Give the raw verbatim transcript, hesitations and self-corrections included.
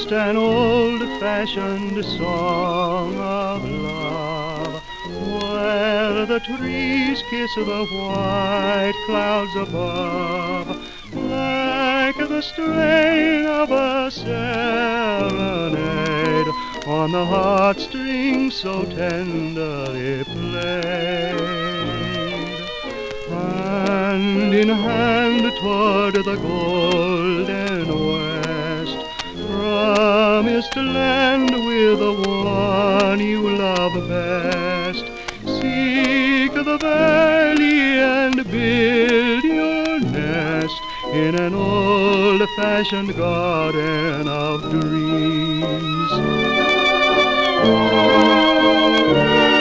just an old-fashioned song of love, where the trees kiss the white clouds above, like the strain of a serenade on the heartstrings so tenderly played. Hand in hand toward the golden west, promised land with the one you love best. Seek the valley and build your nest in an old-fashioned garden of dreams.